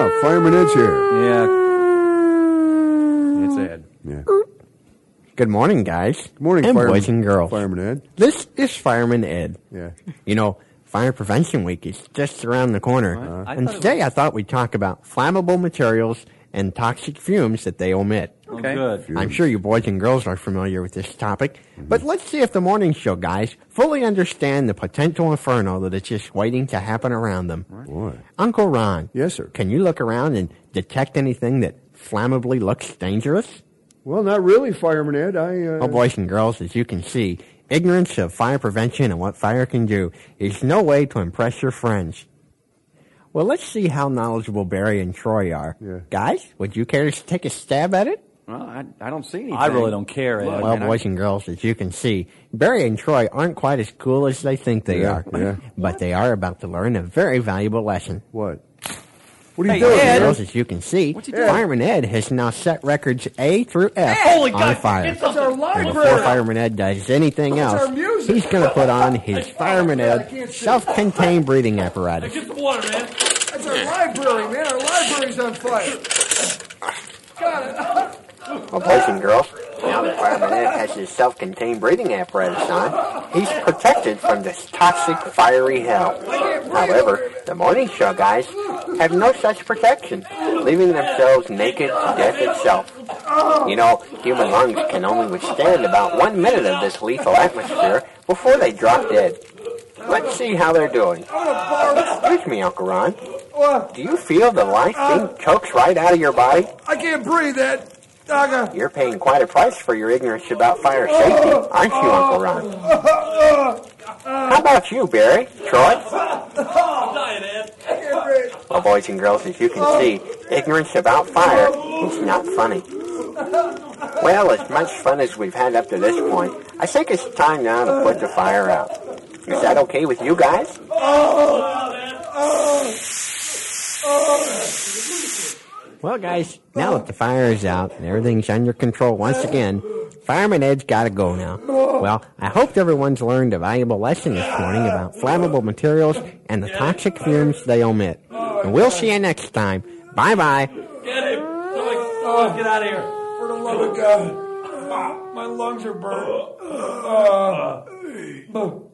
Fireman Ed's here. Yeah. It's Ed. Yeah. Good morning, guys. Good morning, and Fireman, boys and girls. Fireman Ed. This is Fireman Ed. Yeah. You know, Fire Prevention Week is just around the corner. And today I thought we'd talk about flammable materials and toxic fumes that they emit. Okay. Good. I'm sure you boys and girls are familiar with this topic, but let's see if the morning show guys fully understand the potential inferno that is just waiting to happen around them. Boy. Uncle Ron. Yes, sir. Can you look around and detect anything that flammably looks dangerous? Well, not really, Fireman Ed. Well, boys and girls, as you can see, ignorance of fire prevention and what fire can do is no way to impress your friends. Well, let's see how knowledgeable Barry and Troy are. Yeah. Guys, would you care to take a stab at it? Well, I don't see anything. I really don't care, Ed. Well, boys and girls, as you can see, Barry and Troy aren't quite as cool as they think they are. Yeah. But they are about to learn a very valuable lesson. What? What are you Hey, doing, Boys and Ed. man? girls, as you can see, Fireman Ed has now set records A through F Holy on God, fire. it's our And before library. Fireman Ed does anything That's else, our music. he's going to put on his Fireman I Ed can't see. self-contained breathing apparatus. Get the water, man. That's our library, man. Our library's on fire. Got it. Well, boys and girls, now that Fireman Ed has his self-contained breathing apparatus on, he's protected from this toxic, fiery hell. However, the morning show guys have no such protection, leaving themselves naked to death itself. You know, human lungs can only withstand about 1 minute of this lethal atmosphere before they drop dead. Let's see how they're doing. Excuse me, Uncle Ron. What? Do you feel the life being choked right out of your body? I can't breathe, Ed. Dogga. You're paying quite a price for your ignorance about fire safety, aren't you, Uncle Ron? How about you, Barry? Troy? I'm dying, Ed. I can't breathe. Well, boys and girls, as you can see, ignorance about fire is not funny. Well, as much fun as we've had up to this point, I think it's time now to put the fire out. Is that okay with you guys? Well, guys, now that the fire is out and everything's under control once again, Fireman Ed's got to go now. Well, I hope everyone's learned a valuable lesson this morning about flammable materials and the toxic fumes they emit. And we'll see you next time. Bye-bye. Get him. Oh, get out of here. For the love of God. My lungs are burned.